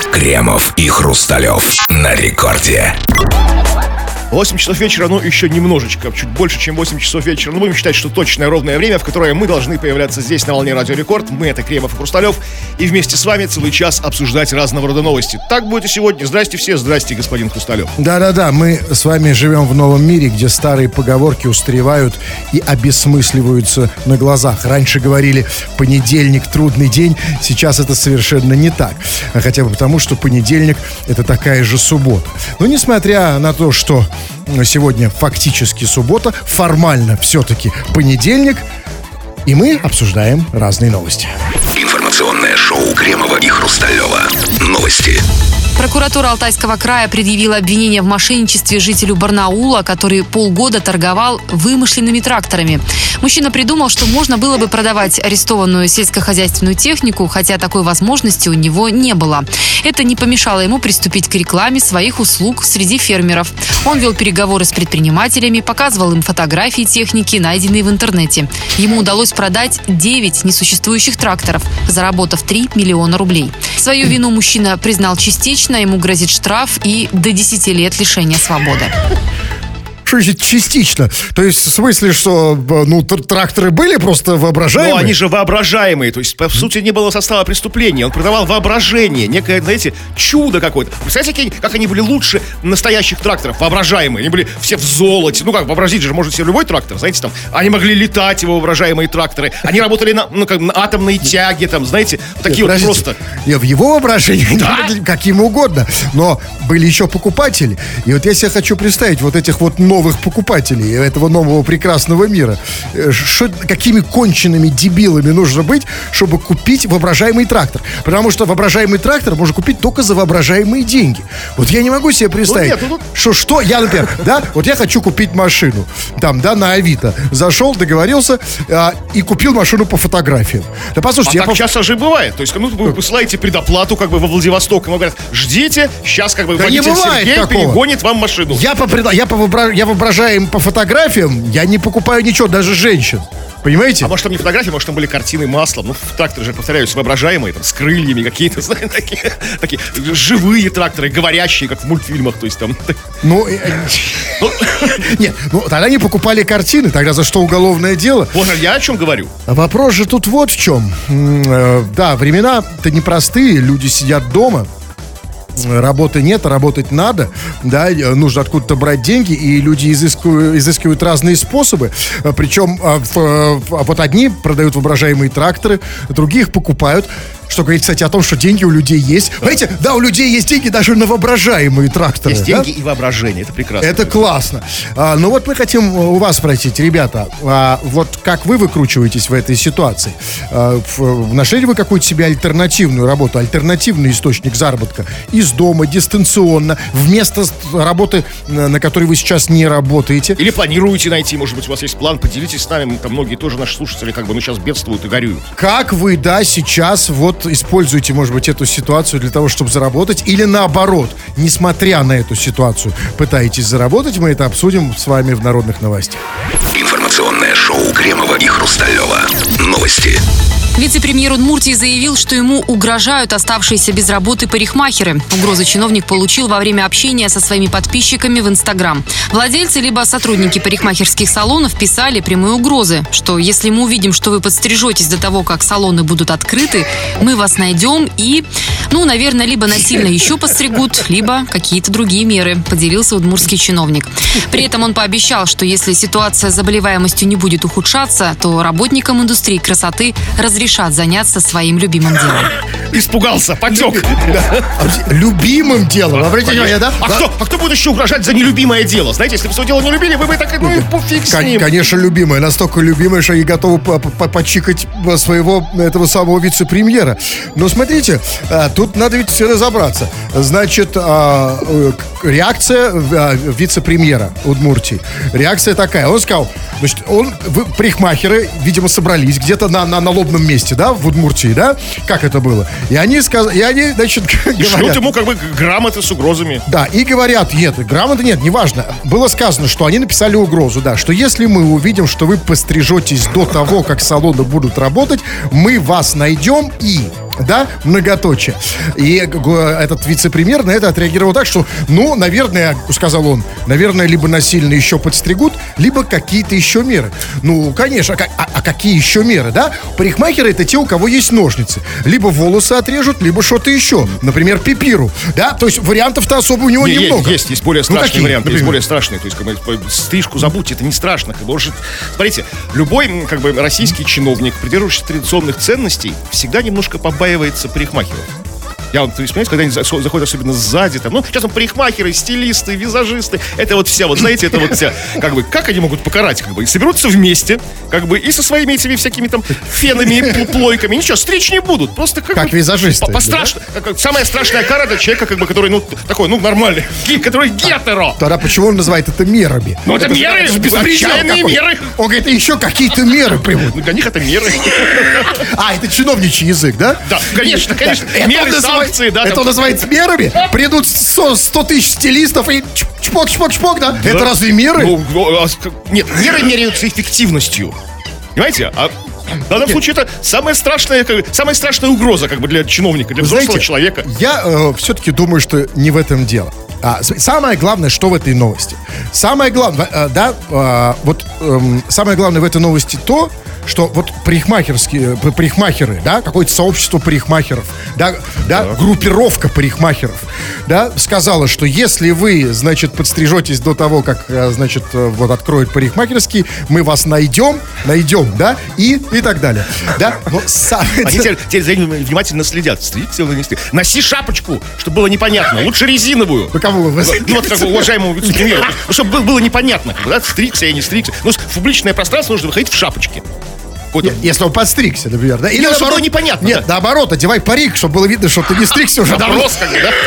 Кремов и Хрусталев на рекорде. 8 часов вечера, ну, еще немножечко, чуть больше, чем 8 часов вечера. Ну, будем считать, что точное ровное время, в которое мы должны появляться здесь, на волне Радио Рекорд. Мы — это Кремов и Хрусталев. И вместе с вами целый час обсуждать разного рода новости. Так будет и сегодня. Здрасте все, здрасте, господин Хрусталев. Да-да-да, мы с вами живем в новом мире, где старые поговорки устаревают и обесмысливаются на глазах. Раньше говорили «понедельник — трудный день», сейчас это совершенно не так. Хотя бы потому, что понедельник — это такая же суббота. Но несмотря на то, что сегодня фактически суббота, формально все-таки понедельник, и мы обсуждаем разные новости. Информационное шоу Кремова и Хрусталева. Новости. Прокуратура Алтайского края предъявила обвинение в мошенничестве жителю Барнаула, который полгода торговал вымышленными тракторами. Мужчина придумал, что можно было бы продавать арестованную сельскохозяйственную технику, хотя такой возможности у него не было. Это не помешало ему приступить к рекламе своих услуг среди фермеров. Он вел переговоры с предпринимателями, показывал им фотографии техники, найденные в интернете. Ему удалось продать 9 несуществующих тракторов, заработав 3 миллиона рублей. Свою вину мужчина признал частично, ему грозит штраф и до 10 лет лишения свободы. Что значит частично? То есть в смысле, что тракторы были просто воображаемые? Ну, они же воображаемые. То есть, по сути, не было состава преступления. Он продавал воображение. Некое, знаете, чудо какое-то. Представляете, как они были лучше настоящих тракторов, воображаемые. Они были все в золоте. Ну, как, вообразить же может себе любой трактор, знаете, там. Они могли летать, его воображаемые тракторы. Они работали на атомной тяге, там, знаете, такие вот просто. В его воображении, да? Каким угодно. Но были еще покупатели. И вот я себе хочу представить вот этих вот новых покупателей этого нового прекрасного мира. Какими конченными дебилами нужно быть, чтобы купить воображаемый трактор? Потому что воображаемый трактор можно купить только за воображаемые деньги. Вот я не могу себе представить, что я, например, да, вот я хочу купить машину, там, да, на Авито. Зашел, договорился и купил машину по фотографиям. Да, послушайте, так часто же бывает. То есть, вы посылаете предоплату как бы во Владивосток, ему говорят, ждите, сейчас как бы водитель Сергей перегонит вам машину. Я воображаем по фотографиям, я не покупаю ничего, даже женщин. Понимаете? А может там не фотографии, может там были картины маслом. Ну, тракторы же, повторяюсь, воображаемые, там, с крыльями какие-то, знаете, такие живые тракторы, говорящие, как в мультфильмах, то есть там. Нет, тогда не покупали картины, тогда за что уголовное дело? Вот я о чем говорю. Вопрос же тут вот в чем. Да, времена-то непростые, люди сидят дома. Работы нет, а работать надо, да, нужно откуда-то брать деньги, и люди изыскивают разные способы, причем вот одни продают воображаемые тракторы, другие их покупают, что говорит, кстати, о том, что деньги у людей есть. Знаете, да, у людей есть деньги даже на воображаемые тракторы. Есть деньги и воображение, это прекрасно. Это классно. Но вот мы хотим у вас спросить, ребята, вот как вы выкручиваетесь в этой ситуации? Нашли ли вы какую-то себе альтернативную работу, альтернативный источник заработка из дома, дистанционно, вместо работы, на которой вы сейчас не работаете? Или планируете найти, может быть, у вас есть план, поделитесь с нами, там многие тоже наши слушатели как бы, сейчас бедствуют и горюют. Как вы, да, сейчас вот используете, может быть, эту ситуацию для того, чтобы заработать, или наоборот, несмотря на эту ситуацию, пытаетесь заработать? Мы это обсудим с вами в Народных новостях. Информационное шоу Кремова и Хрусталева. Новости. Вице-премьер Удмуртии заявил, что ему угрожают оставшиеся без работы парикмахеры. Угрозы чиновник получил во время общения со своими подписчиками в Инстаграм. Владельцы либо сотрудники парикмахерских салонов писали прямые угрозы, что если мы увидим, что вы подстрижетесь до того, как салоны будут открыты, мы вас найдем и, наверное, либо насильно еще подстригут, либо какие-то другие меры, поделился удмуртский чиновник. При этом он пообещал, что если ситуация с заболеваемостью не будет ухудшаться, то работникам индустрии красоты разрешат заняться своим любимым делом. Испугался, потек. Любимым делом, обратите внимание, да? А кто будет еще угрожать за нелюбимое дело? Знаете, если бы свое дело не любили, вы бы так, и пофиг с ним. Конечно, любимое. Настолько любимое, что и готовы почикать своего этого самого вице-премьера. Но смотрите, тут надо ведь все разобраться. Значит, реакция вице-премьера Удмуртии. Реакция такая. Он сказал, значит, парикмахеры, видимо, собрались где-то на лобном месте, да, в Удмуртии, да? Как это было? И они, значит, говорят... Шлют ему как бы грамоты с угрозами. Да, и говорят, грамоты нет, неважно. Было сказано, что они написали угрозу, да, что если мы увидим, что вы пострижетесь до того, как салоны будут работать, мы вас найдем и да, многоточие. И этот вице-премьер на это отреагировал так, что, ну, наверное, сказал он, наверное, либо насильно еще подстригут, либо какие-то еще меры. Ну, конечно, а какие еще меры, да? Парикмахеры — это те, у кого есть ножницы. Либо волосы отрежут, либо что-то еще. Например, пипиру, да? То есть вариантов-то особо у него немного. Есть более страшные какие, варианты, например? есть более страшные. То есть, как бы, стрижку забудьте, это не страшно. Как бы, смотрите, любой, как бы, российский чиновник, придерживающийся традиционных ценностей, всегда немножко побаивается парикмахеров. Я вот, понимаете, когда они заходят особенно сзади, там, ну, сейчас там парикмахеры, стилисты, визажисты, это вот вся, вот, знаете, это вот вся, как бы, как они могут покарать, как бы, и соберутся вместе, как бы, и со своими этими всякими там фенами, плойками, ничего, стричь не будут, просто как визажисты. Самая страшная кара для человека, как бы, который, ну, такой, ну, нормальный, который гетеро. Тогда почему он называет это мерами? Ну, это меры, отчаянные меры. Он говорит, еще какие-то меры примут. Ну, для них это меры. А, это чиновничий язык, да? Да, конечно. Меры, санкции, да. Это он называется мерами? Придут 100 тысяч стилистов и чпок, да? Это разве меры? Нет, меры меряются эффективностью. Понимаете? А в данном случае это самая страшная угроза, как бы, для чиновника, для взрослого человека. Я все-таки думаю, что не в этом дело. Самое главное, что в этой новости. Самое главное, самое главное в этой новости то, что вот парикмахеры, да, какое-то сообщество парикмахеров, да, группировка парикмахеров, да, сказала, что если вы, значит, подстрижетесь до того, как, значит, вот откроют парикмахерский, мы вас найдем, да, и так далее, да. Но они теперь за ними внимательно следят. Стригся или не стригся. Носи шапочку, чтобы было непонятно. Лучше резиновую. Кому вы? Ну, вот как уважаемому вице-премьеру. Ну, чтобы было непонятно, как бы, да, стригся я не стригся. Ну, в публичное пространство нужно выходить в шапочке. Если он подстригся, например, да? Или наоборот, было непонятно. Нет, да? Наоборот, одевай парик, чтобы было видно, что ты не стригся уже давно. Вопрос, как бы, да?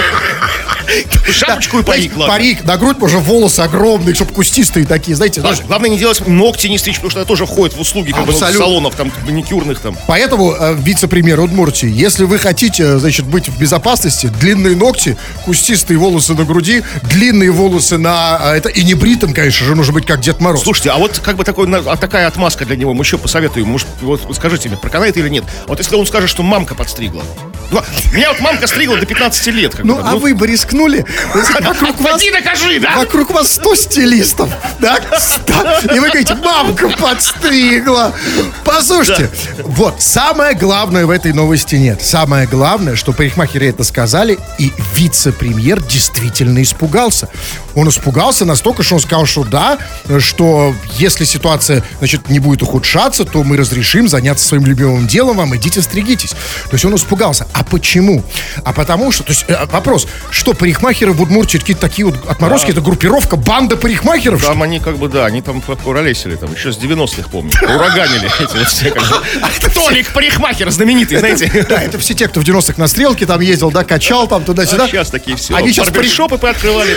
Шапочку и парик, ладно. Парик, на грудь уже волосы огромные, чтобы кустистые такие, знаете. Главное не делать ногти не стричь, потому что это тоже входит в услуги, как бы, салонов, там, маникюрных, там. Поэтому, вице-премьер Удмуртии, если вы хотите, значит, быть в безопасности, длинные ногти, кустистые волосы на груди, длинные волосы на... это и не бритым, конечно же, нужно быть как Дед Мороз. Слушайте, а вот как бы такая отмазка для него, мы еще посоветуем, может, вот скажите мне, проканает или нет. Вот если он скажет, что мамка подстригла. Меня вот мамка стригла до 15 лет. Ну, а вы бы рискнули? Пойди докажи, да? Вокруг вас 100 стилистов, да? И вы говорите, мамка подстригла. Послушайте, вот, самое главное в этой новости нет. Самое главное, что парикмахеры это сказали, и вице-премьер действительно испугался. Он испугался настолько, что он сказал, что да, что если ситуация, значит, не будет ухудшаться, то мы разрешим заняться своим любимым делом, вам идите стригитесь. То есть он испугался. А почему? А потому что, то есть вопрос, что парикмахеры в Удмуртии какие-то такие вот отморозки, это группировка, банда парикмахеров? Там они как бы, да, они там куролесили, там, еще с 90-х, помню, ураганили эти вот все, как бы. Толик парикмахер знаменитый, знаете. Да, это все те, кто в 90-х на стрелке там ездил, да, качал там туда-сюда. Сейчас такие все. Они сейчас барбершопы пооткрывали.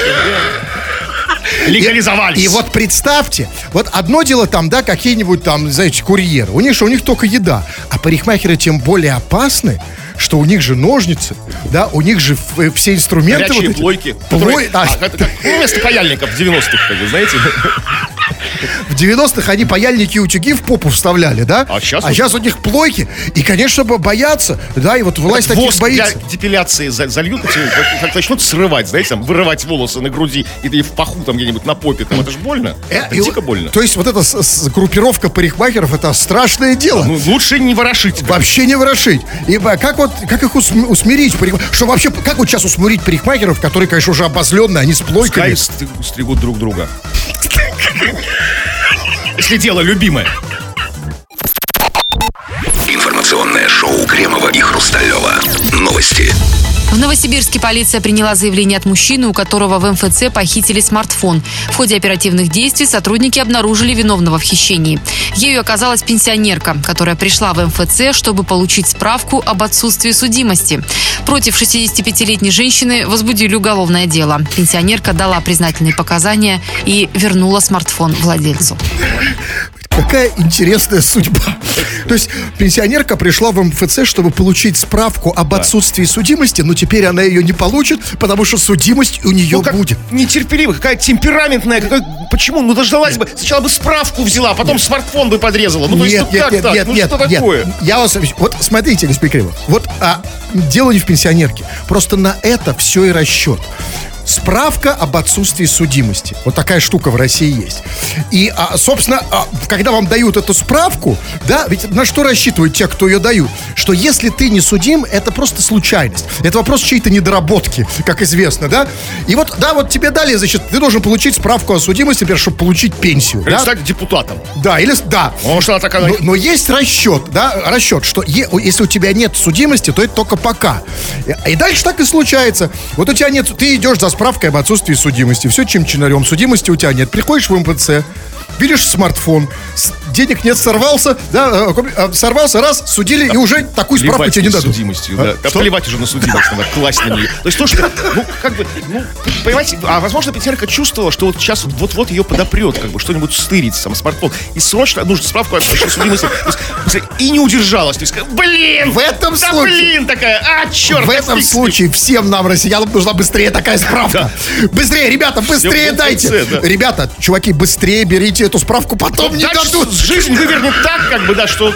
Легализовались. И вот представьте, вот одно дело там, да, какие-нибудь там, знаете, курьеры. У них только еда. А парикмахеры тем более опасны, что у них же ножницы, да, у них же все инструменты. Горячие вот плойки. Вместо паяльников в 90-х, как вы знаете. В 90-х они паяльники и утюги в попу вставляли, да? А сейчас у них плойки. И, конечно, боятся, да, и вот власть таких боится. Для депиляции зальют, как начнут срывать, знаете, там, вырывать волосы на груди и в паху там где-нибудь на попе, там, это же больно. Это дико больно. То есть вот эта группировка парикмахеров, это страшное дело. Ну, лучше не ворошить. Вообще не ворошить. И как их усмирить? Что вообще, как вот сейчас усмирить парикмахеров, которые, конечно, уже обозленные, они с плойками? Пускай стригут друг друга. Если дело любимое. Информационное шоу Кремова и Хрусталева. Новости. В Новосибирске полиция приняла заявление от мужчины, у которого в МФЦ похитили смартфон. В ходе оперативных действий сотрудники обнаружили виновного в хищении. Ею оказалась пенсионерка, которая пришла в МФЦ, чтобы получить справку об отсутствии судимости. Против 65-летней женщины возбудили уголовное дело. Пенсионерка дала признательные показания и вернула смартфон владельцу. Какая интересная судьба. То есть пенсионерка пришла в МФЦ, чтобы получить справку об отсутствии судимости, но теперь она ее не получит, потому что судимость у нее будет. Нетерпеливая, какая темпераментная, почему? Ну, дождалась бы, сначала бы справку взяла, а потом смартфон бы подрезала. Ну, то есть, что такое? Я вас... Вот смотрите, господин Кремов, вот дело не в пенсионерке. Просто на это все и расчет. Справка об отсутствии судимости. Вот такая штука в России есть. И, собственно, когда вам дают эту справку, да, ведь на что рассчитывают те, кто ее дают? Что если ты не судим, это просто случайность. Это вопрос чьей-то недоработки, как известно, да? И вот, да, вот тебе дали, значит, ты должен получить справку о судимости, например, чтобы получить пенсию. Или стать депутатом. Да, да. Может, она такая... Но есть расчет, что если у тебя нет судимости, то это только пока. И дальше так и случается. Вот у тебя нет, ты идешь за справкой об отсутствии судимости. Все чин-чинарем, судимости у тебя нет. Приходишь в МФЦ, видишь смартфон, денег нет, сорвался, раз, судили, и уже такую справку тебе не дадут. Судимостью, да. Плевать уже на судимость, надо класть на нее. То есть то, что, понимаете, возможно, пенсионерка чувствовала, что вот сейчас вот ее подопрет, что-нибудь стырить, сам смартфон, и срочно нужно справку о судимости, и не удержалась. То есть, блин, в этом случае, такая, черт. В этом случае всем нам, россиянам, нужна быстрее такая справка. Быстрее, ребята, быстрее дайте. Ребята, чуваки, быстрее берите эту справку, потом не дадут. Жизнь вывернет так, что...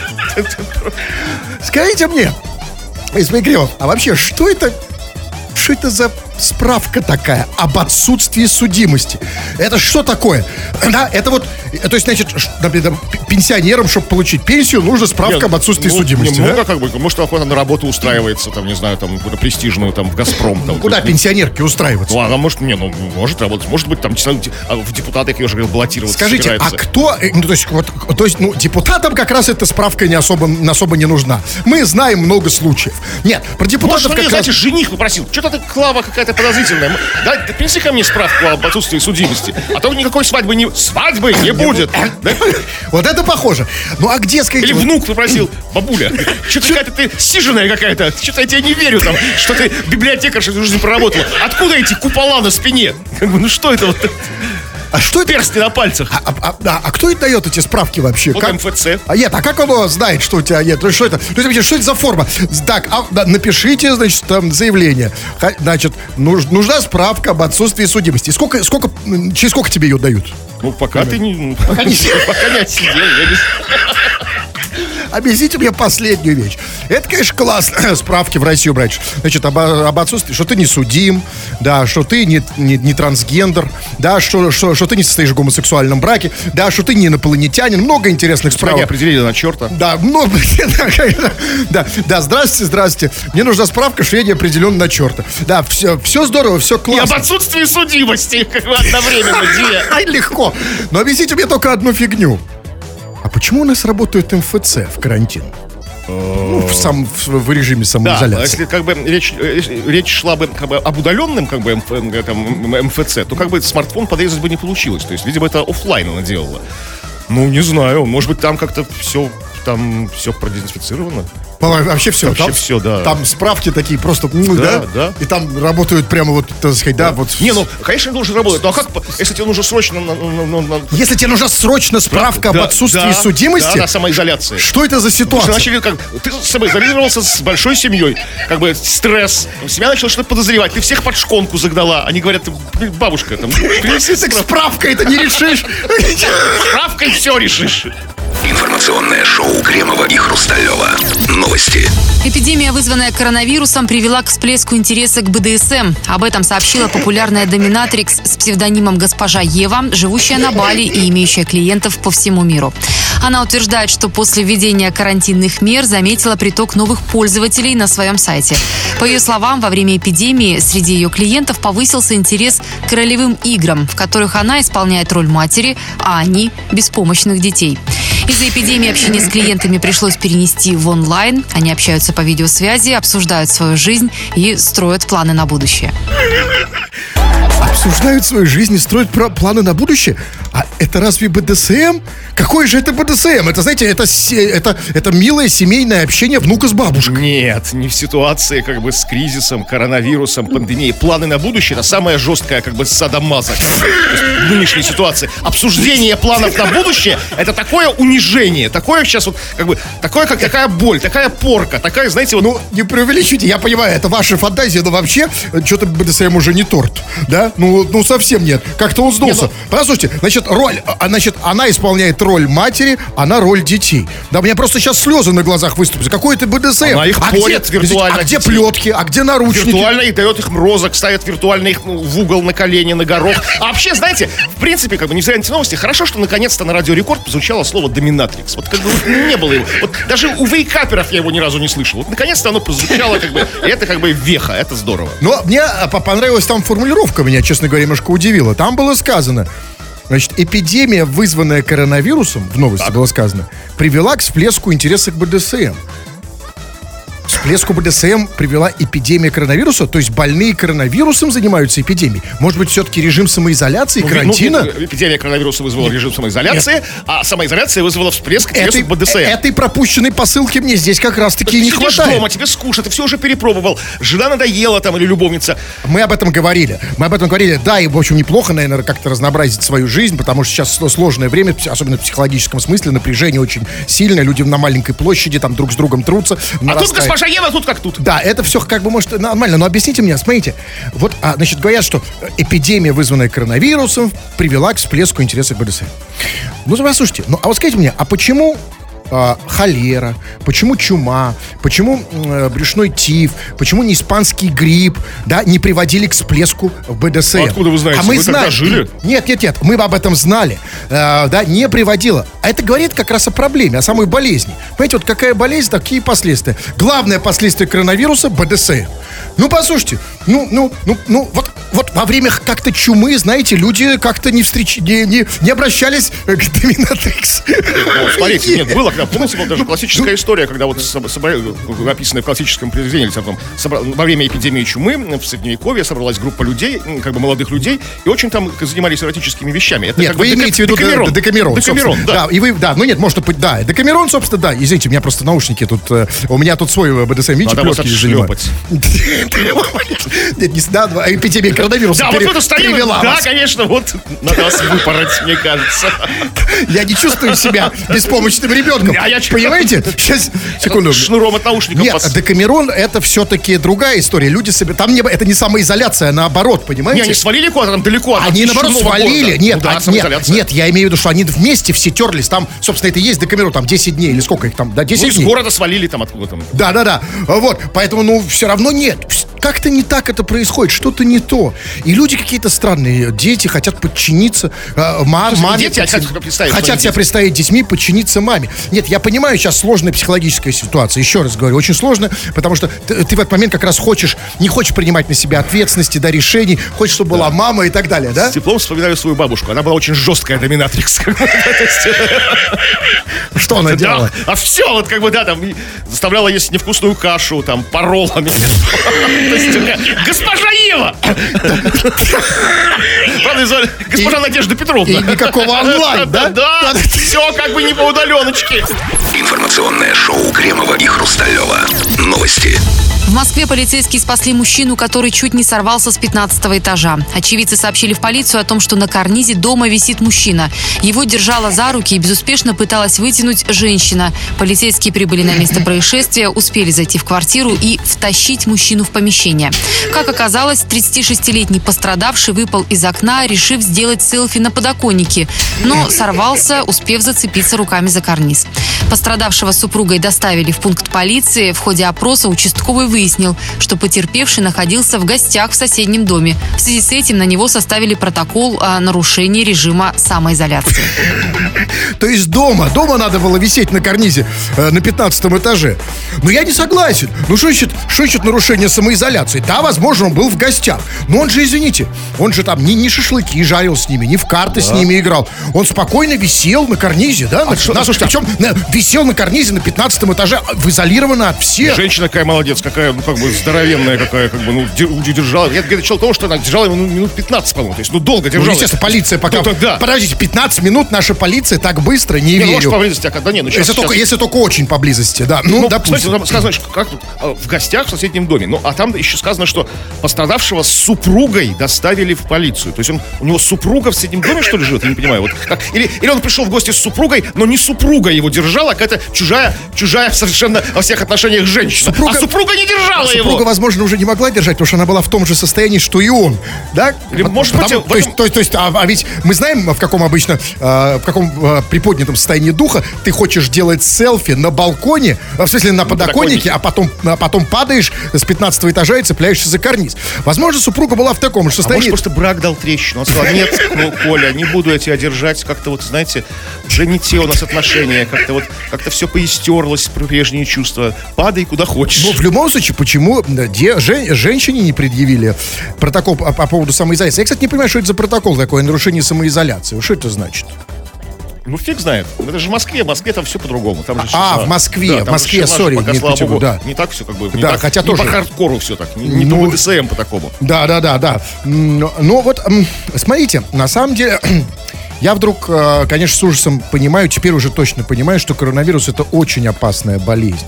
Скажите мне, господин Кремов, а вообще, что это за справка такая об отсутствии судимости? Это что такое? Да, это вот, то есть, значит, например, пенсионерам, чтобы получить пенсию, нужна справка об отсутствии судимости. Может, охота на работу устраивается, там, не знаю, там, престижную, там, в «Газпром». Там, куда пенсионерки устраиваться? Ну, она может работать. Может быть, там, в депутаты, как я уже говорил, баллотироваться. Скажите, собирается. А кто, то есть, депутатам как раз эта справка особо не нужна. Мы знаем много случаев. Нет, про депутатов может, как раз... Знаете, жених попросил, что-то ты, Клава, какая-то подозрительная. Да, принеси ко мне справку об отсутствии судимости, а то никакой свадьбы не будет. Вот это похоже. Ну, а где, скажите... Или внук попросил, бабуля, что-то какая-то ты сиженая какая-то, что-то я тебе не верю, там, что ты библиотекарша в жизни проработала. Откуда эти купола на спине? Ну, что это вот... А что это? Перстни на пальцах. А кто это дает эти справки вообще? Вот МФЦ. А как оно знает, что у тебя нет? Что это? То есть, что это за форма? Так, напишите, значит, там заявление. Значит, нужна справка об отсутствии судимости. Через сколько тебе ее дают? Ну, пока ты не... Пока не отсидел, я не... Объясните мне последнюю вещь. Это, конечно, классно, справки в Россию брать. Значит, об отсутствии, что ты не судим, да, что ты не трансгендер, да, что ты не состоишь в гомосексуальном браке, да, что ты не инопланетянин. Много интересных справок. Определили на черта. Да, много. Да, здрасте. Мне нужна справка, что я не определен на черта. Да, все здорово, все классно. И об отсутствии судимости одновременно. Легко. Но объясните мне только одну фигню. А почему у нас работает МФЦ в карантин? В режиме самоизоляции. Да, если как бы речь шла бы об удаленном МФЦ, то смартфон подрезать бы не получилось. То есть, видимо, это офлайн она делала. Ну, не знаю, может быть, там как-то все продезинфицировано. Вообще все. Все, да. Там справки такие просто, да. И там работают прямо вот, так сказать, да, вот. Не, конечно, должен работать. Но а как, если тебе нужно срочно... Если тебе нужна срочно справка об отсутствии судимости... Да, на самоизоляции. Что это за ситуация? Ты самоизолировался с большой семьей, стресс. Семья начала что-то подозревать. Ты всех под шконку загнала. Они говорят, бабушка, принеси так справкой это не решишь. Справкой все решишь. Информационное шоу Кремова и Хрусталева. Новости. Эпидемия, вызванная коронавирусом, привела к всплеску интереса к БДСМ. Об этом сообщила популярная доминатрикс с псевдонимом «Госпожа Ева», живущая на Бали и имеющая клиентов по всему миру. Она утверждает, что после введения карантинных мер заметила приток новых пользователей на своем сайте. По ее словам, во время эпидемии среди ее клиентов повысился интерес к ролевым играм, в которых она исполняет роль матери, а они – беспомощных детей. Из-за эпидемии общение с клиентами пришлось перенести в онлайн. Они общаются по видеосвязи, обсуждают свою жизнь и строят планы на будущее. обсуждают свою жизнь и строят планы на будущее. А это разве БДСМ? Какой же это БДСМ? Это, знаете, это милое семейное общение внука с бабушкой. Нет, не в ситуации как бы с кризисом, коронавирусом, пандемией. Планы на будущее — это самая жесткая как бы садомаза в нынешней ситуации. Обсуждение планов на будущее — это такое унижение, такое сейчас вот как бы, такое как такая боль, такая порка, такая, знаете, вот... Ну, не преувеличивайте, я понимаю, это ваша фантазия, но вообще, что-то БДСМ уже не торт, да? Ну совсем нет, как-то он сдулся. Послушайте, значит, она исполняет роль матери, она роль детей. Да, у меня просто сейчас слезы на глазах выступят. Какой это БДСМ? Она их порит виртуально. А где плетки, а где наручники? Виртуально их дает их розок, ставит виртуально их в угол, на колени, на горох. А вообще, знаете, в принципе, как бы, невзирая на эти новости, хорошо, что наконец-то на Радио Рекорд прозвучало слово «доминатрикс». Вот как бы не было его. Вот даже у вейкаперов я его ни разу не слышал. Вот наконец-то оно прозвучало, как бы, и это как бы веха, это здорово. Но мне понравилась там формулировка, меня, честно говоря, немножко удивила. Там было сказано, значит, эпидемия, вызванная коронавирусом, в новости было сказано, привела к всплеску интереса к БДСМ. К всплеску БДСМ привела эпидемия коронавируса? То есть больные коронавирусом занимаются эпидемией? Может быть, все-таки режим самоизоляции, карантина? Эпидемия коронавируса вызвала режим самоизоляции, а самоизоляция вызвала всплеск интереса к БДСМ. Этой пропущенной посылки мне здесь как раз-таки и не хватает. Ты сидишь дома, тебе скучно, ты все уже перепробовал. Жена надоела там или любовница. Мы об этом говорили. Да, и, в общем, неплохо, наверное, как-то разнообразить свою жизнь, потому что сейчас сложное время, особенно в психологическом смысле, напряжение очень сильное, люди на маленькой площади там друг с другом трутся. А тут госпожа Ева, тут как тут. Да, это все как бы может нормально, но объясните мне, смотрите, вот, значит, говорят, что эпидемия, вызванная коронавирусом, привела к всплеску интереса к БДСМ. Ну, послушайте, а вот скажите мне, а почему холера, почему чума, почему брюшной тиф, почему не испанский грипп, да, не приводили к всплеску в БДСМ? Откуда вы знаете? Мы вы тогда жили? Нет, мы об этом знали, да, не приводило. А это говорит как раз о проблеме, о самой болезни. Понимаете, вот какая болезнь, такие последствия. Главное последствие коронавируса — БДСМ. Ну, послушайте, вот во время как-то чумы, знаете, люди как-то не обращались к доминатрикс. Смотрите, нет, было, помните, была даже классическая история, когда вот написанная в классическом произведении, во время эпидемии чумы в Средневековье собралась группа людей, как бы молодых людей, и очень там занимались эротическими вещами. Это нет, вы имеете в виду Декамерон, да. Да, ну нет, может быть, да, Декамерон, собственно, да, извините, у меня просто наушники тут, у меня тут свой БДСМ, видите, плетки занимают. Нет, не надо, эпидемия коронавируса привела да, конечно, вот надо вас выпороть, мне кажется. Я не чувствую себя беспомощным ребенком. Понимаете? Сейчас, секунду. Шнуром от наушников. Нет, Декамерон — это все-таки другая история. Люди себе... Там это не самоизоляция, а наоборот, понимаете? Не, они свалили куда-то там далеко. Они, наоборот, свалили. Нет, я имею в виду, что они вместе все терлись. Там, собственно, это и есть Декамерон, там 10 дней или сколько их там? Да, 10 дней. Из города свалили там откуда-то. Да. Вот, поэтому, все равно нет. Как-то не так это происходит, что-то не то. И люди какие-то странные. Дети хотят подчиниться маме. Дети хотят себя представить детьми, подчиниться маме. Нет, я понимаю, сейчас сложная психологическая ситуация. Еще раз говорю, очень сложно, потому что ты в этот момент как раз не хочешь принимать на себя ответственности, да, решений, хочешь, чтобы была мама и так далее, да? С теплом вспоминаю свою бабушку. Она была очень жесткая доминатрикс. Что она делала? А все, вот как бы, да, там заставляла есть невкусную кашу, там, парола. Госпожа Ева! Правда, госпожа Надежда Петровна. И никакого онлайн, да? Да, все как бы не по удаленочке. Информационное шоу Кремова и Хрусталева. Новости. В Москве полицейские спасли мужчину, который чуть не сорвался с 15-го этажа. Очевидцы сообщили в полицию о том, что на карнизе дома висит мужчина. Его держала за руки и безуспешно пыталась вытянуть женщина. Полицейские прибыли на место происшествия, успели зайти в квартиру и втащить мужчину в помещение. Как оказалось, 36-летний пострадавший выпал из окна, решив сделать селфи на подоконнике, но сорвался, успев зацепиться руками за карниз. Пострадавшего с супругой доставили в пункт полиции. В ходе опроса участковый выяснил, что потерпевший находился в гостях в соседнем доме. В связи с этим на него составили протокол о нарушении режима самоизоляции. То есть дома надо было висеть на карнизе на 15-м этаже. Но я не согласен. Ну что значит нарушение самоизоляции? Да, возможно, он был в гостях. Но он же, извините, он же там не шашлыки жарил с ними, не в карты с ними играл. Он спокойно висел на карнизе, да? Слушайте, причем висел на карнизе на 15-м этаже, изолированно от всех. Женщина какая молодец, какая такая, ну, как бы, здоровенная какая, как бы, ну, удержала. Я где-то читал того, что она держала его минут 15, по-моему. То есть, ну, долго держала. Ну, естественно, полиция пока... Да. Подождите, 15 минут наша полиция так быстро, не Ну, верю. может, поблизости, а когда нет. Ну, Если только очень поблизости, да. Ну, допустим. Смотрите, там сказано, что как тут в гостях в соседнем доме. Ну, а там еще сказано, что пострадавшего с супругой доставили в полицию. То есть у него супруга в соседнем доме, что ли, живет? Я не понимаю. Вот как, или он пришел в гости с супругой, но не супруга его держала, а какая-то чужая совершенно во всех отношениях женщина. А супруга не держала его. Супруга, возможно, уже не могла держать, потому что она была в том же состоянии, что и он. Да? Или, может быть, то есть, а ведь мы знаем, в каком обычно, в каком приподнятом состоянии духа ты хочешь делать селфи на балконе, в смысле на подоконнике, а потом падаешь с 15 этажа и цепляешься за карниз. Возможно, супруга была в таком же состоянии. А может, просто брак дал трещину. Он сказал: нет, Коля, не буду я тебя держать. Как-то вот, знаете, уже не те у нас отношения. Как-то все поистерлось, прежние чувства. Падай куда хочешь. Ну, в любом случае, почему женщине не предъявили протокол по поводу самоизоляции? Я, кстати, не понимаю, что это за протокол такой, нарушение самоизоляции. Что это значит? Ну, фиг знает. Это же в Москве. В Москве там все по-другому. Там же в Москве. Да, в Москве, сори. Пока, слава богу, да. Не так все как бы. Да, хотя не тоже. по хардкору все так. Не по БДСМ по такому. Да. Ну, вот, смотрите, на самом деле... Я вдруг, конечно, с ужасом понимаю, теперь уже точно понимаю, что коронавирус — это очень опасная болезнь.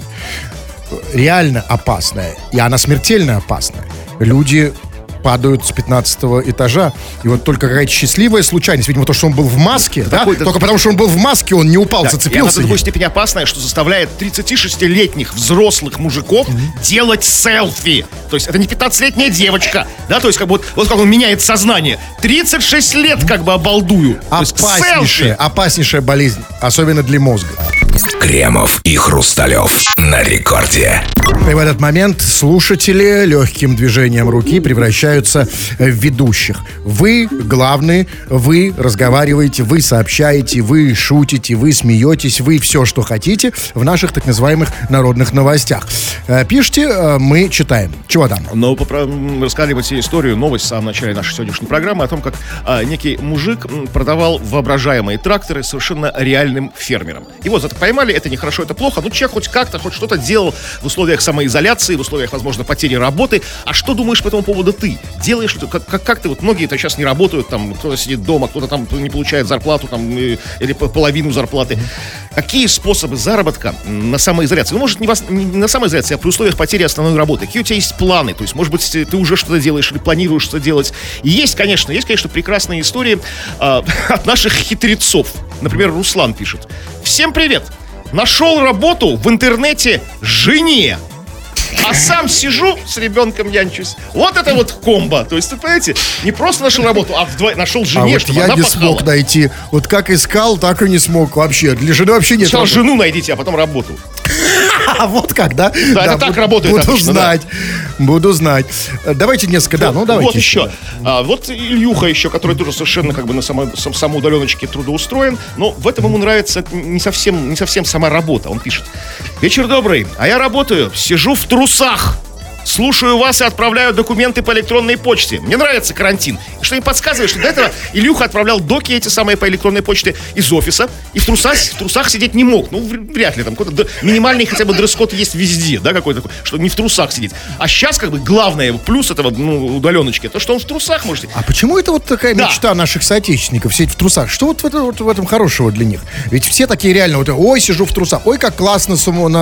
Реально опасная. И она смертельно опасная. Люди падают с 15 этажа. И вот только какая-то счастливая случайность, видимо, то, что он был в маске, да? Только потому, что он был в маске, он не упал, зацепился. И она до такой степени опасная, что заставляет 36-летних взрослых мужиков делать селфи. То есть это не 15-летняя девочка, да? То есть как бы вот как он меняет сознание. 36 лет как бы обалдую. Опаснейшая болезнь, особенно для мозга. Кремов и Хрусталев на рекорде. И в этот момент слушатели легким движением руки превращаются в ведущих. Вы главные, вы разговариваете, вы сообщаете, вы шутите, вы смеетесь, вы все, что хотите в наших так называемых народных новостях. Пишите, мы читаем. Чего там? Но рассказали бы тебе историю, новость в самом начале нашей сегодняшней программы о том, как некий мужик продавал воображаемые тракторы совершенно реальным фермерам. Его за это поймали, это не хорошо, это плохо. Ну, человек хоть как-то, хоть что-то делал в условиях самоизоляции, в условиях, возможно, потери работы. А что думаешь по этому поводу ты? Делаешь что-то, как ты, вот многие-то сейчас не работают, там, кто-то сидит дома, кто-то там не получает зарплату, там, или половину зарплаты. Какие способы заработка на самоизоляции? Ну, может, не на самоизоляции, а при условиях потери основной работы. Какие у тебя есть планы? То есть, может быть, ты уже что-то делаешь или планируешь что-то делать. И есть, конечно, прекрасные истории от наших хитрецов. Например, Руслан пишет: всем привет! Нашел работу в интернете жене, а сам сижу с ребенком янчусь. Вот это вот комбо. То есть, вы понимаете, не просто нашел работу, а нашел жене, чтобы я не смог найти. Вот как искал, так и не смог вообще. Для жены вообще нет. Сначала жену найдите, а потом работу. А вот как, да? Да, это так работает. Буду знать. Давайте несколько, давайте. Вот еще. Вот Ильюха еще, который тоже совершенно как бы на самоудаленочке трудоустроен, но в этом ему нравится не совсем сама работа. Он пишет: вечер добрый, а я работаю, сижу в трусах. Слушаю вас и отправляю документы по электронной почте. Мне нравится карантин. И что мне подсказывает, что до этого Илюха отправлял доки эти самые по электронной почте из офиса. И в трусах сидеть не мог. Ну, вряд ли. Там какой-то минимальный хотя бы дресс-код есть везде, да, какой-то такой, что не в трусах сидеть. А сейчас как бы главное, плюс этого, удаленочки, то, что он в трусах может сидеть. А почему это вот такая мечта наших соотечественников, сидеть в трусах? Что вот в этом хорошего для них? Ведь все такие реально, ой, сижу в трусах, ой, как классно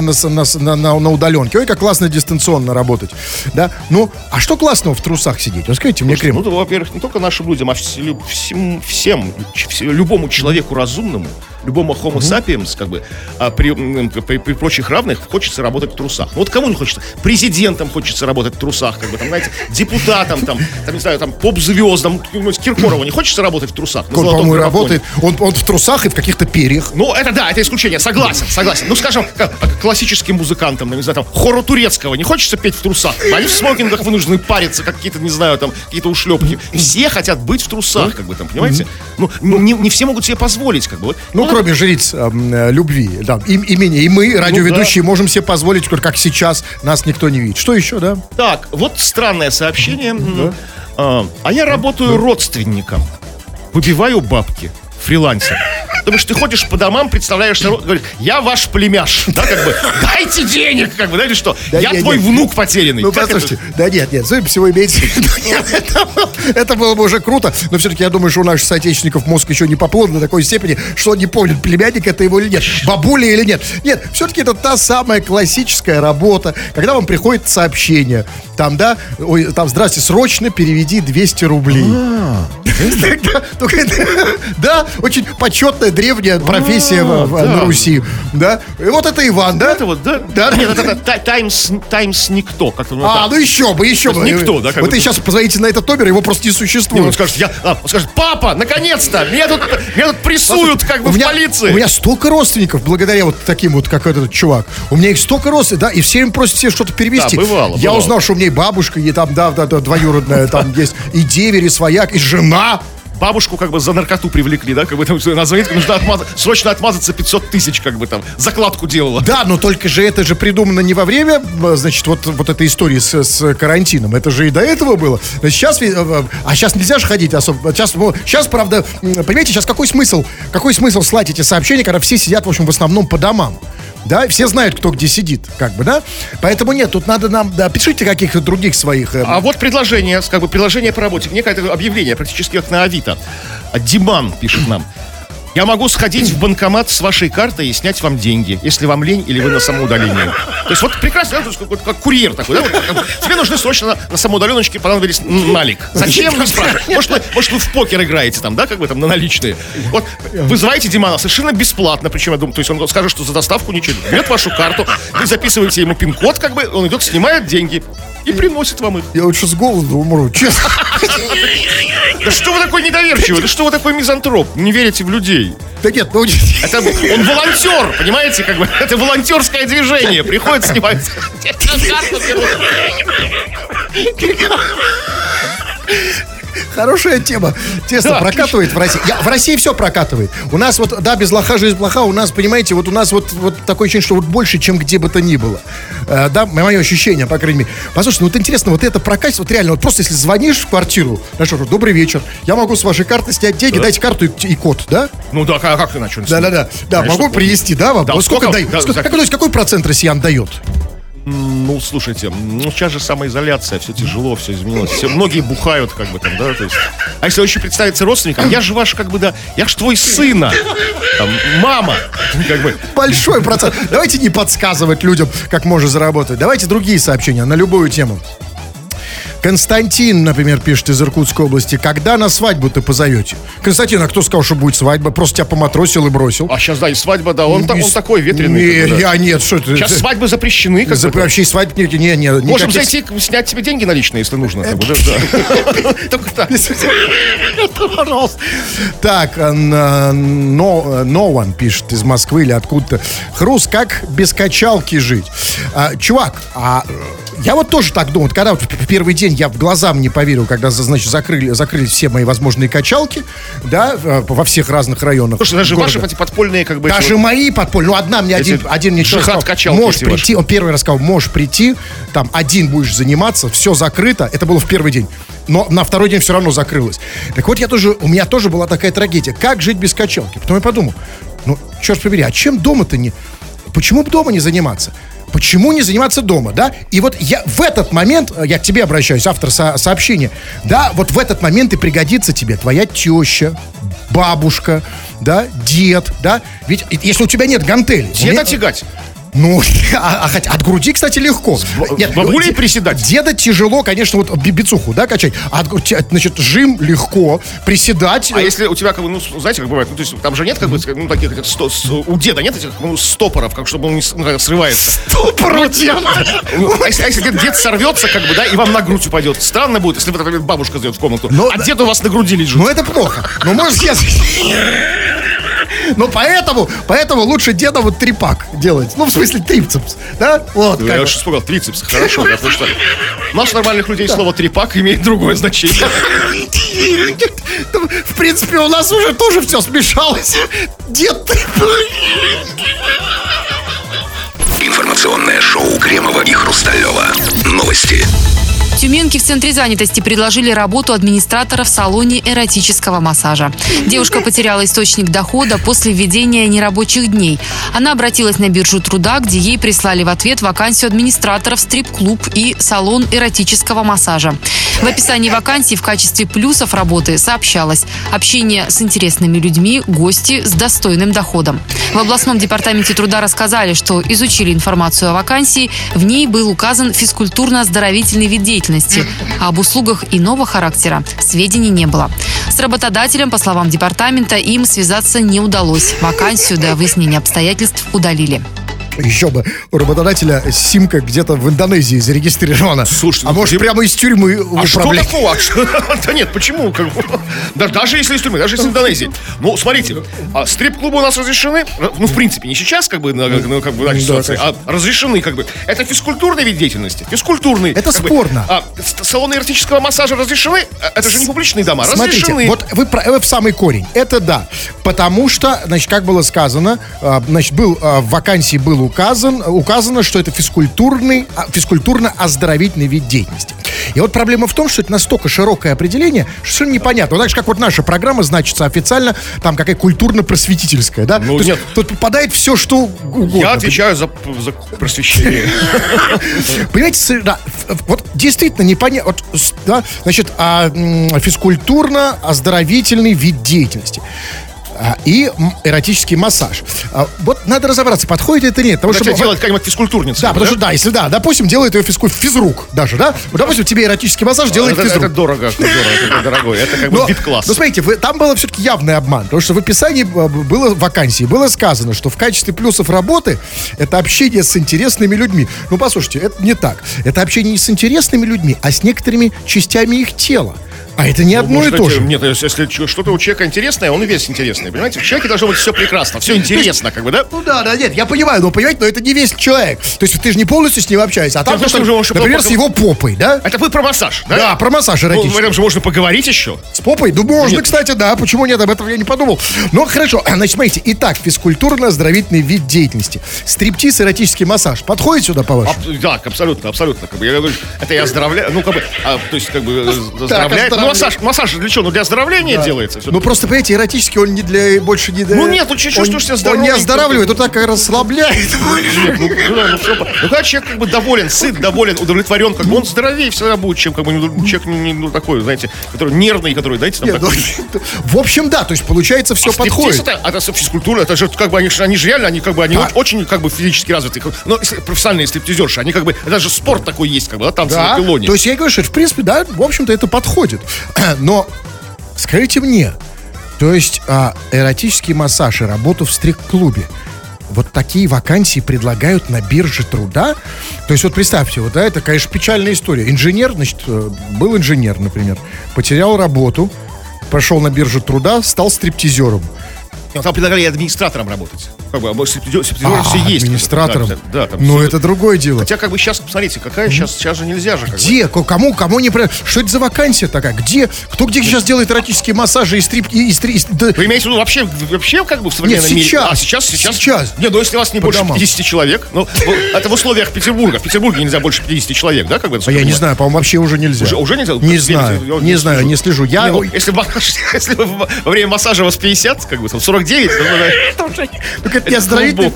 на удаленке, ой, как классно дистанционно работать. Да? Ну, а что классного в трусах сидеть? Вот скажите мне, Крем. Ну, во-первых, не только нашим людям, а всем, любому человеку разумному, любому homo sapiens, как бы, при прочих равных хочется работать в трусах. Ну, вот кому не хочется? Президентам хочется работать в трусах, как бы, там, знаете, депутатам, там, не знаю, там, поп-звездам, Киркорову не хочется работать в трусах? Он, по-моему, работает, он в трусах и в каких-то перьях. Ну, это исключение, согласен. Ну, скажем, классическим музыкантам, не знаю, там, хору турецкого не хочется петь в трусах? Они в смокингах вынуждены париться, как какие-то, не знаю, там, какие-то ушлепки. Все хотят быть в трусах, как бы, там, понимаете? Ну, не все могут себе позволить, как бы. Ну, кроме жриц любви, да, и мы, радиоведущие, можем себе позволить, как сейчас, нас никто не видит. Что еще, да? Так, вот странное сообщение. А я работаю родственником. Выбиваю бабки. Фрилансер. Думаешь, ты ходишь по домам, представляешь народ, говоришь, я ваш племяш, да, как бы, дайте денег, как бы, да, или что? Да я нет, твой нет. внук потерянный. Ну, Как послушайте, это? да нет, судя по всему, имеется в виду, нет, это было бы уже круто, но все-таки я думаю, что у наших соотечественников мозг еще не поплыл до такой степени, что они помнят, племянник это его или нет, бабуля или нет. Нет, все-таки это та самая классическая работа, когда вам приходит сообщение, там, да, ой, там, здрасте, срочно переведи 200 рублей. Да, очень почетная древняя профессия на Руси, да. И вот это Иван, да? Это вот, да? Да. Нет, это Таймс никто. Как-то, Ну еще бы. никто, да, как Вот бы. вы сейчас позвоните на этот номер, его просто не Он существует. скажет, он скажет, папа, наконец-то, меня тут прессуют, как бы, У в меня полиции. У меня столько родственников, благодаря вот таким вот, как этот чувак. У меня их столько родственников, да, и все им просят себе что-то перевести. Да, бывало. Я узнал, что у меня и бабушка, и там, да, двоюродная, там есть и деверь, и свояк, и жена. Бабушку как бы за наркоту привлекли, да, как бы там она звонит, нужно срочно отмазаться 500 тысяч, как бы там, закладку делала. Да, но только же это же придумано не во время, значит, вот этой истории с карантином. Это же и до этого было. Значит, сейчас нельзя же ходить особо. Сейчас, правда, понимаете, сейчас какой смысл слать эти сообщения, когда все сидят, в общем, в основном по домам. Да, все знают, кто где сидит, как бы, да? Поэтому нет, тут надо нам, да, пишите каких-то других своих... А вот предложение, как бы, предложение по работе. Некое объявление, практически как на Авито. Диман пишет нам. Я могу сходить в банкомат с вашей картой и снять вам деньги, если вам лень или вы на самоудалении. То есть вот прекрасно, да, то есть как курьер такой, да? Вот, как бы, тебе нужны срочно на самоудаленочке понадобились налик. Зачем, не спрашивай. Может, вы в покер играете там, да, как бы там на наличные. Вот вызывайте Димана совершенно бесплатно, причем, я думаю, то есть он скажет, что за доставку ничего. Берет вашу карту, вы записываете ему пин-код, как бы, он идет, снимает деньги и приносит вам их. Я лучше с голоду умру, честно. Да что вы такой недоверчивый, да что вы такой мизантроп, не верите в людей. Да нет, ну... Это он волонтер, понимаете, как бы, это волонтерское движение, приходит снимать. Хорошая тема. Тесно, Да, прокатывает в России. В России все прокатывает. У нас вот, да, без лоха жизнь плоха. У нас, понимаете, вот у нас вот такое ощущение, что вот больше, чем где бы то ни было. Да, мое ощущение, по крайней мере. Послушайте, ну вот интересно, вот это прокатит, вот реально, вот просто если звонишь в квартиру, знаешь, что, добрый вечер, я могу с вашей карты снять деньги, дайте карту и код, да? Ну да, а как ты начал? Да, могу принести, да, вам? Да, Вот сколько сколько? дают? Да, Как вы думаете, какой процент россиян дает? Ну, слушайте, сейчас же самоизоляция, все тяжело, все изменилось. Многие бухают, как бы там, да, то есть. А если еще представиться родственникам, я же ваш, как бы, да, я ж твой сына, там, мама, как бы. Большой процент. Давайте не подсказывать людям, как можно заработать. Давайте другие сообщения на любую тему. Константин, например, пишет из Иркутской области. Когда на свадьбу ты позовете? Константин, а кто сказал, что будет свадьба? Просто тебя поматросил и бросил. А сейчас, да, и свадьба, да, он такой ветреный. Не, как бы, да. нет, что это? Сейчас свадьбы запрещены, как бы. Вообще свадьбы не. Можем никаких- зайти, снять тебе деньги наличные, если нужно. Как бы, да. Только так. Пожалуйста. Так, no one пишет из Москвы или откуда-то. Хрус, как без качалки жить? Чувак, я вот тоже так думал. Когда вот в первый день я в глазам не поверил, когда, значит, закрыли все мои возможные качалки, да, во всех разных районах. Слушай, даже города. ваши эти подпольные, как бы... Даже мои подпольные. Ну, одна мне один мне человек сказал, джихад-качалки можешь эти ваши. прийти. Он первый раз сказал, можешь прийти, там один будешь заниматься, все закрыто. Это было в первый день. Но на второй день все равно закрылось. Так вот, у меня тоже была такая трагедия. Как жить без качалки? Потом я подумал, ну, черт побери, а чем дома-то не... Почему бы дома не заниматься? Почему не заниматься дома, да? И вот я в этот момент, я к тебе обращаюсь, автор сообщения, да, вот в этот момент и пригодится тебе твоя теща, бабушка, да, дед, да? Ведь если у тебя нет гантелей... Деда тягать. Ну, хотя от груди, кстати, легко. Нет, бабулей приседать. Деда тяжело, конечно, вот бицуху, да, качать. Значит, жим легко, приседать. А если у тебя, как бы, ну, знаете, как бывает, ну, то есть там же нет, как бы, ну, таких, у деда нет этих, ну, стопоров, как чтобы он не срывается. Стопор деда! А если дед сорвется, как бы, да, и вам на грудь упадет. Странно будет, если, например, бабушка зайдет в комнату, а дед у вас на груди лежит. Ну, это плохо. Ну, может, я... Ну, поэтому лучше деда вот трипак делать. Ну, в смысле, трицепс, да? Вот, Я уж испугал, трицепс, хорошо, да, потому что у нас, нормальных людей, слово трипак имеет другое значение. В принципе, у нас уже тоже все смешалось. Дед трипак. Информационное шоу Кремова и Хрусталева. Новости. Тюменки в центре занятости предложили работу администратора в салоне эротического массажа. Девушка потеряла источник дохода после введения нерабочих дней. Она обратилась на биржу труда, где ей прислали в ответ вакансию администратора в стрип-клуб и салон эротического массажа. В описании вакансии в качестве плюсов работы сообщалось: общение с интересными людьми, гости с достойным доходом. В областном департаменте труда рассказали, что изучили информацию о вакансии. В ней был указан физкультурно-оздоровительный вид деятельности, а об услугах иного характера сведений не было. С работодателем, по словам департамента, им связаться не удалось. Вакансию до выяснения обстоятельств удалили. Еще бы, у работодателя симка где-то в Индонезии зарегистрирована. Слушайте, а может прямо из тюрьмы управлять? Что такого? Да нет, почему? Даже если из тюрьмы, даже из Индонезии. Ну, смотрите, стрип-клубы у нас разрешены. Ну, в принципе, не сейчас, как бы, ситуации, а разрешены, как бы. Это физкультурный вид деятельности. Физкультурный. Это спорно. Салоны эротического массажа разрешены. Это же не публичные дома. Разрешены. Смотрите, вот вы в самый корень. Это да. Потому что, значит, как было сказано, значит, в вакансии было указано, что это физкультурно-оздоровительный вид деятельности. И вот проблема в том, что это настолько широкое определение, что совершенно непонятно. Вот так же, как вот наша программа значится официально, там какая культурно-просветительская, да? Ну, то есть тут попадает все, что угодно. Я отвечаю за просвещение. Понимаете, да, вот действительно непонятно. Вот, да, значит, физкультурно-оздоровительный вид деятельности. И эротический массаж. Вот надо разобраться, подходит это или нет. Потому что делать какая-нибудь физкультурница. Да, потому что, да, если, да, допустим, делает ее физрук даже, да? Вот, допустим, тебе эротический массаж делает физрук. Это дорого, это дорогой. Это как бы вид-класс. Но смотрите, там был все-таки явный обман. Потому что в описании в вакансии было сказано, что в качестве плюсов работы это общение с интересными людьми. Ну, послушайте, это не так. Это общение не с интересными людьми, а с некоторыми частями их тела. А это не одно и то же. Нет, если что-то у человека интересное, он и весь интересный. Понимаете, в человеке должно быть все прекрасно, все интересно, как бы, да? Ну да, нет, я понимаю, но это не весь человек. То есть ты же не полностью с ним общаешься, а там, например, с его попой, да? Это вы про массаж, да? Да, про массаж эротический. Ну, в этом же можно поговорить еще. С попой? Ну, можно, кстати, да, почему нет, об этом я не подумал. Ну, хорошо, значит, смотрите, итак, физкультурно-оздоровительный вид деятельности. Стриптиз, эротический массаж. Подходит сюда, по-вашему? Да, абсолютно. Как бы, я говорю, это я оздоровляю, ну, как бы, то есть, как бы, оздоровляет. Массаж для чего? Ну, для оздоровления делается. Ну, просто, понимаете, эротический он больше не для... Ну, нет, чувствуешь себя здоровым. Он не оздоравливает, он так расслабляет. Ну, когда человек как бы доволен, сыт, доволен, удовлетворен, как бы он здоровее всегда будет, чем как бы человек не такой, знаете, который нервный, который, знаете, там такой... В общем, да, то есть, получается, все подходит. Это физкультура, это же как бы они же реально, они очень как бы физически развиты. Но профессиональные стриптизерши, они как бы, это же спорт такой есть, как бы, да, танцы на пилоне. То есть, я говорю, что, в принципе, да, в общем-то, это подходит. Но скажите мне, то есть эротический массаж и работу в стрип-клубе, вот такие вакансии предлагают на бирже труда? То есть вот представьте, вот да, это, конечно, печальная история. Инженер, значит, был инженер, например, потерял работу, пошел на биржу труда, стал стриптизером. Там предлагали администратором работать. Как бы, стриптизеры все есть. Администратором? Да, там но все. это другое дело. Хотя, как бы, сейчас, посмотрите, какая сейчас же нельзя же. Где? Кому не... Что это за вакансия такая? Где? Кто где сейчас делает эротические массажи и стрип... Вы имеете в виду вообще, как бы, в современном мире? Сейчас. Нет, ну, если у вас не больше 50 человек, ну, это в условиях Петербурга. В Петербурге нельзя больше 50 человек, да, как бы? Я не знаю, по-моему, вообще уже нельзя. Уже нельзя? Не знаю, не слежу. Если во время массажа вас 50, как бы, 49, это уже... Это не оздоровительный...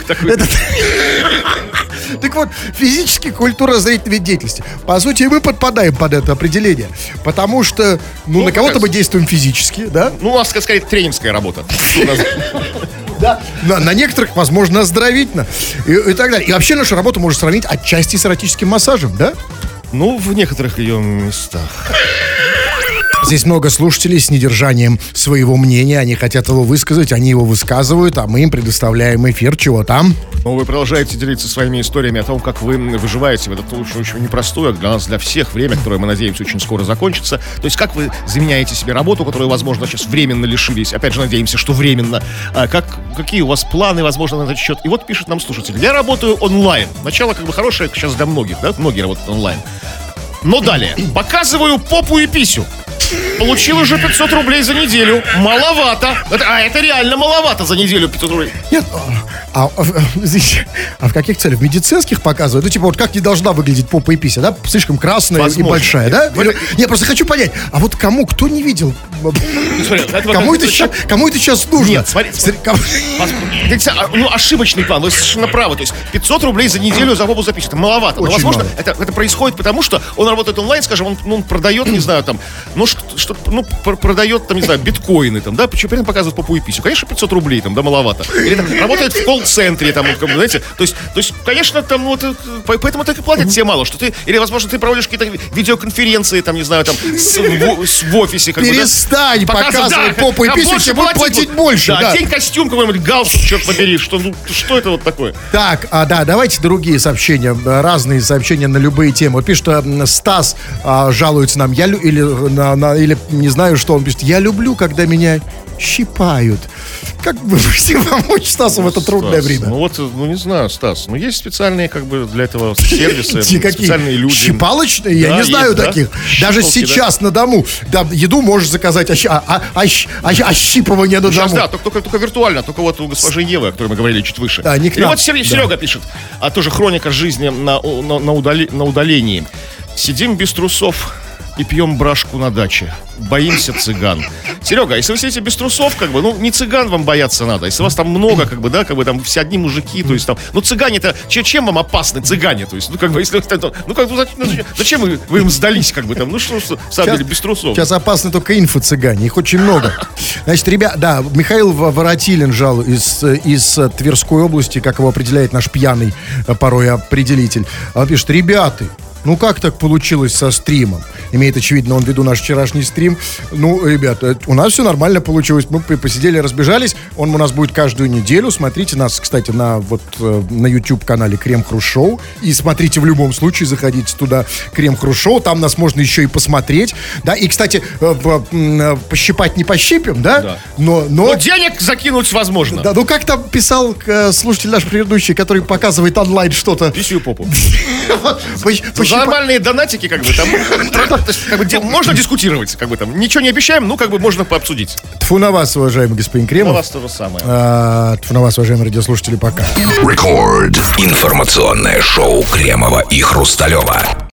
Так вот, физически культурно-оздоровительный вид деятельности. По сути, мы подпадаем под это определение. Потому что, на кого-то мы действуем физически, да? Ну, у нас, скорее, тренерская работа. Да. На некоторых, возможно, оздоровительно. И так далее. И вообще нашу работу можно сравнить отчасти с эротическим массажем, да? Ну, в некоторых ее местах. Здесь много слушателей с недержанием своего мнения. Они хотят его высказать, они его высказывают, а мы им предоставляем эфир. Чего там? Ну, вы продолжаете делиться своими историями о том, как вы выживаете в это очень непростое для нас, для всех время, которое, мы надеемся, очень скоро закончится. То есть, как вы заменяете себе работу, которую, возможно, сейчас временно лишились. Опять же, надеемся, что временно. Какие у вас планы, возможно, на этот счет? И вот пишет нам слушатель. Я работаю онлайн. Начало как бы хорошее сейчас для многих, да? Многие работают онлайн. Но далее. Показываю попу и писю. Получил уже 500 рублей за неделю. Маловато. Это реально маловато за неделю 500 рублей. Нет, Извините, в каких целях? В медицинских показывают? Ну, типа, вот как не должна выглядеть попа и пися, да? Слишком красная Возможно. и большая, да? Я просто хочу понять, а вот кому, кто не видел? Кому это сейчас нужно? Нет, смотри. Ну, ошибочный план, вы совершенно правы. То есть 500 рублей за неделю за попу записывать, это маловато. Но, Очень возможно, мало. это происходит потому, что он работает онлайн, скажем, он продает, не знаю, там, продает, там, не знаю, биткоины, там, да, почему при этом показывает попу и писю. Конечно, 500 рублей, там, да, маловато. Или там, работает в колл-центре, там, знаете, то есть, конечно, там, вот, поэтому так и платят тебе мало, что ты, или, возможно, ты проводишь какие-то видеоконференции, там, не знаю, там, в офисе, как бы, да. Перестань показывать попу и писю, больше тебе будут платить больше. Да, Да. одень костюм какой-нибудь, галстук, черт побери, что это вот такое? Так, давайте другие сообщения, разные сообщения на любые темы. Вот пишет, Стас жалуется нам, или не знаю, что он пишет, я люблю, когда меня щипают. Как бы помочь Стасу в это трудное Стас, время? Ну вот, не знаю, Стас, есть специальные как бы для этого сервисы, Какие? специальные люди. Щипалочные? Я Да, не знаю есть, да. таких. Даже Щипалки, сейчас на дому. Да, еду можешь заказать, ощипывание на Сейчас, дому. да, только виртуально, только вот у госпожи Евы, о которой мы говорили чуть выше. Да, не к И нам. вот Серега пишет, тоже хроника жизни на удалении. Сидим без трусов и пьем брашку на даче. Боимся цыган. Серега, если вы сидите без трусов, как бы, ну, не цыган вам бояться надо. Если вас там много, как бы, да, как бы там все одни мужики, то есть там, ну, цыгане-то, чем вам опасны цыгане? То есть, ну, как бы, если, ну, как бы, зачем вы им сдались, как бы, там, ну, что, на самом деле, без трусов? Сейчас опасны только инфо-цыгане, их очень много. Значит, ребят, да, Михаил Воротилин из Тверской области, как его определяет наш пьяный порой определитель. Он пишет, ребята, ну как так получилось со стримом? Имеет, очевидно, он в виду наш вчерашний стрим. Ну, ребята, у нас все нормально получилось. Мы посидели, разбежались. Он у нас будет каждую неделю. Смотрите нас, кстати, на YouTube-канале Крем Хруст Шоу. И смотрите в любом случае, заходите туда, Крем Хруст Шоу. Там нас можно еще и посмотреть. Да, и, кстати, пощипать не пощипим, да? Да. Но денег закинуть возможно. Да, ну как там писал слушатель наш предыдущий, который показывает онлайн что-то. Писью попу. Пощипать. За нормальные донатики, как бы, там, то есть, как бы, можно дискутировать, как бы, там, ничего не обещаем, ну, как бы, можно пообсудить. Тьфу на вас, уважаемый господин У Кремов. вас то же самое. Тьфу на вас, уважаемые радиослушатели, пока. Рекорд. Информационное шоу Кремова и Хрусталева.